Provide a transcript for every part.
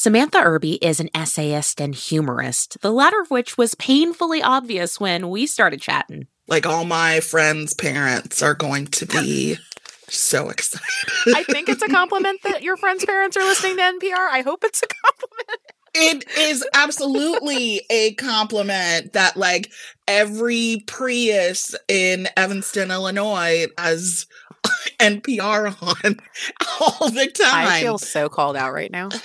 Samantha Irby is an essayist and humorist, the latter of which was painfully obvious when we started chatting. Like, all my friends' parents are going to be so excited. I think it's a compliment that your friends' parents are listening to NPR. I hope it's a compliment. It is absolutely a compliment that, like, every Prius in Evanston, Illinois has NPR on all the time. I feel so called out right now.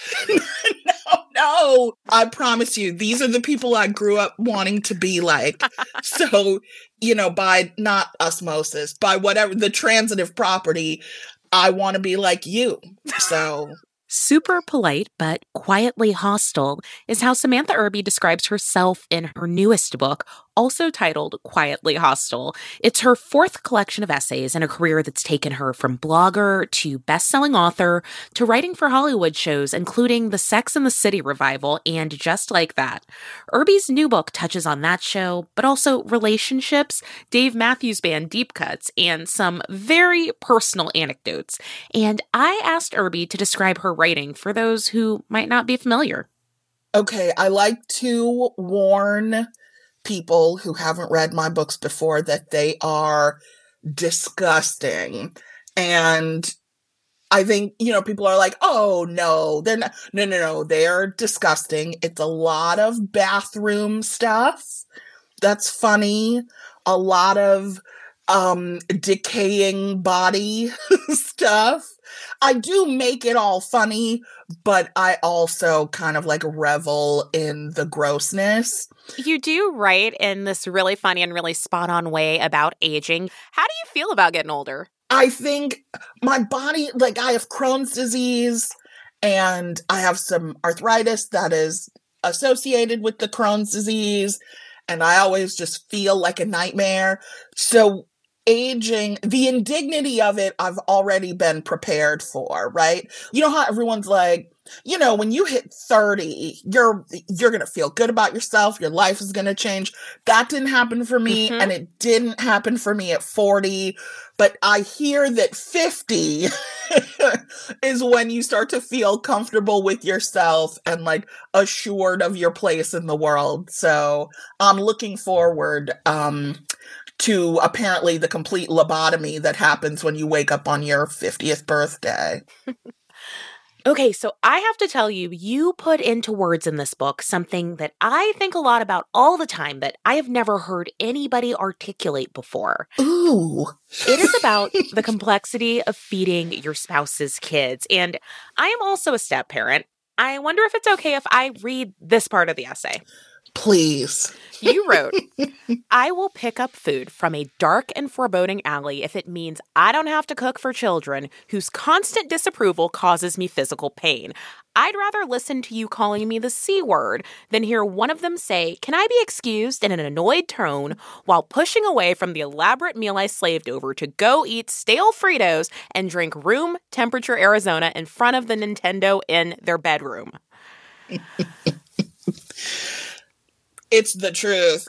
No, I promise you, these are the people I grew up wanting to be like. So, by not osmosis, by whatever the transitive property, I want to be like you. So... Super polite, but quietly hostile is how Samantha Irby describes herself in her newest book, also titled Quietly Hostile. It's her fourth collection of essays in a career that's taken her from blogger to best-selling author to writing for Hollywood shows, including the Sex and the City revival and Just Like That. Irby's new book touches on that show, but also relationships, Dave Matthews Band deep cuts, and some very personal anecdotes. And I asked Irby to describe her writing for those who might not be familiar. Okay, I like to warn people who haven't read my books before that they are disgusting. And I think, people are like, oh, no, they're not. No, they're disgusting. It's a lot of bathroom stuff. That's funny. A lot of decaying body stuff. I do make it all funny, but I also kind of like revel in the grossness. You do write in this really funny and really spot on way about aging. How do you feel about getting older? I think my body, I have Crohn's disease and I have some arthritis that is associated with the Crohn's disease. And I always just feel like a nightmare. So aging, the indignity of it, I've already been prepared for, right? You know how everyone's like, when you hit 30, you're going to feel good about yourself. Your life is going to change. That didn't happen for me. And it didn't happen for me at 40. But I hear that 50 is when you start to feel comfortable with yourself and assured of your place in the world. So I'm looking forward, to apparently the complete lobotomy that happens when you wake up on your 50th birthday. Okay, so I have to tell you, you put into words in this book something that I think a lot about all the time that I have never heard anybody articulate before. Ooh. It is about the complexity of feeding your spouse's kids. And I am also a step-parent. I wonder if it's okay if I read this part of the essay. Please. You wrote, I will pick up food from a dark and foreboding alley if it means I don't have to cook for children whose constant disapproval causes me physical pain. I'd rather listen to you calling me the C word than hear one of them say, can I be excused in an annoyed tone while pushing away from the elaborate meal I slaved over to go eat stale Fritos and drink room temperature Arizona in front of the Nintendo in their bedroom. It's the truth.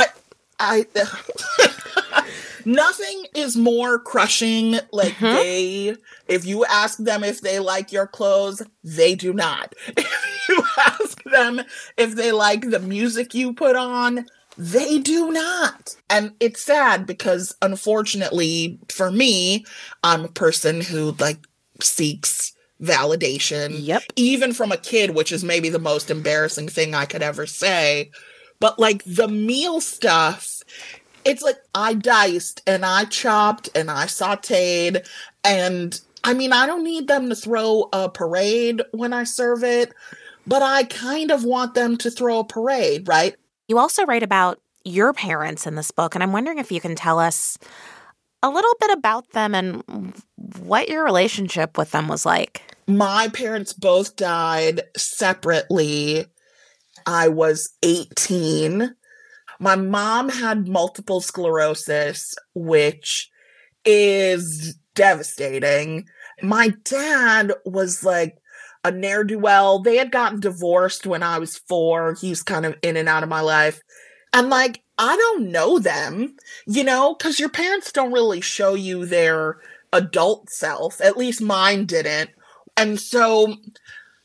Nothing is more crushing. If you ask them if they like your clothes, they do not. If you ask them if they like the music you put on, they do not. And it's sad because, unfortunately, for me, I'm a person who, seeks validation. Yep. Even from a kid, which is maybe the most embarrassing thing I could ever say. But, the meal stuff, it's I diced and I chopped and I sauteed. And, I don't need them to throw a parade when I serve it, but I kind of want them to throw a parade, right? You also write about your parents in this book, and I'm wondering if you can tell us a little bit about them and what your relationship with them was like. My parents both died separately. I was 18. My mom had multiple sclerosis, which is devastating. My dad was a ne'er-do-well. They had gotten divorced when I was 4. He's kind of in and out of my life. And I don't know them, because your parents don't really show you their adult self. At least mine didn't. And so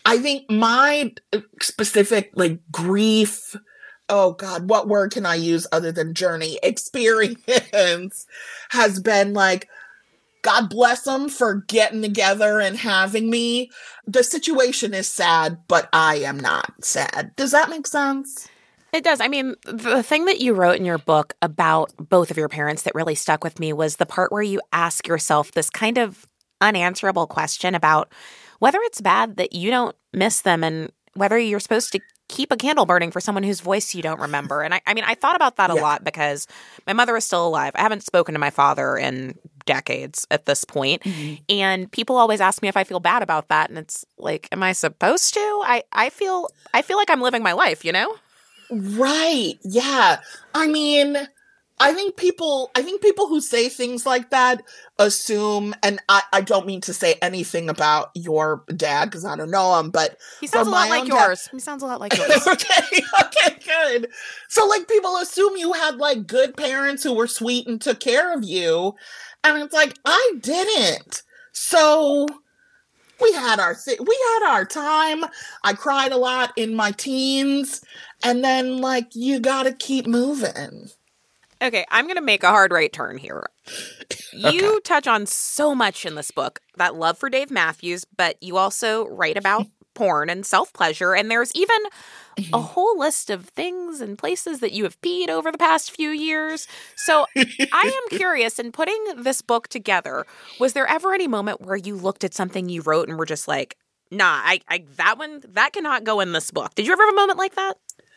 I think my specific, like, grief, oh God, what word can I use other than journey, experience has been like, God bless them for getting together and having me. The situation is sad, but I am not sad. Does that make sense? It does. I mean, the thing that you wrote in your book about both of your parents that really stuck with me was the part where you ask yourself this kind of unanswerable question about whether it's bad that you don't miss them and whether you're supposed to keep a candle burning for someone whose voice you don't remember. And I mean, I thought about that a lot because my mother is still alive. I haven't spoken to my father in decades at this point. Mm-hmm. And people always ask me if I feel bad about that. And it's like, am I supposed to? I feel like I'm living my life, you know? Right. Yeah. I mean, I think people who say things like that assume, and I don't mean to say anything about your dad because I don't know him, but he sounds a lot like yours. He sounds a lot like yours. Okay, good. So, like, people assume you had, like, good parents who were sweet and took care of you, and it's like, I didn't. So we had our time. I cried a lot in my teens, and then, like, you gotta keep moving. Okay, I'm going to make a hard right turn here. You touch on so much in this book, that love for Dave Matthews, but you also write about porn and self-pleasure, and there's even a whole list of things and places that you have peed over the past few years. So I am curious, in putting this book together, was there ever any moment where you looked at something you wrote and were just like, nah, that cannot go in this book? Did you ever have a moment like that?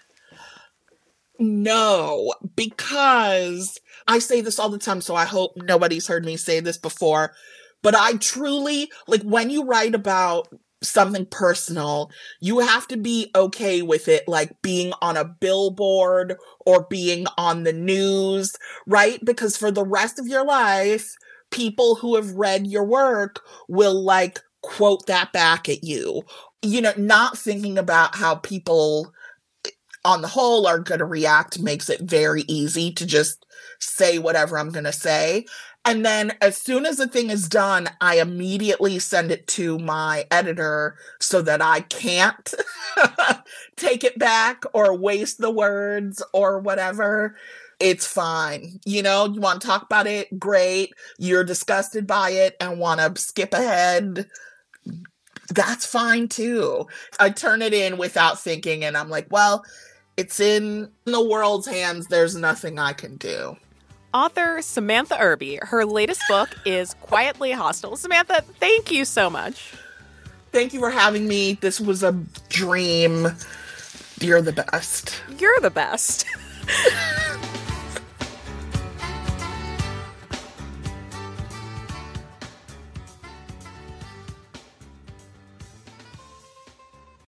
No, because I say this all the time, so I hope nobody's heard me say this before, but I truly, like, when you write about something personal, you have to be okay with it, like, being on a billboard or being on the news, right? Because for the rest of your life, people who have read your work will, like, quote that back at you. You know, not thinking about how people on the whole are going to react makes it very easy to just say whatever I'm going to say. And then as soon as the thing is done, I immediately send it to my editor so that I can't take it back or waste the words or whatever. It's fine. You know, you want to talk about it? Great. You're disgusted by it and want to skip ahead? That's fine too. I turn it in without thinking and I'm like, well, it's in the world's hands. There's nothing I can do. Author Samantha Irby. Her latest book is Quietly Hostile. Samantha, thank you so much. Thank you for having me. This was a dream. You're the best. You're the best.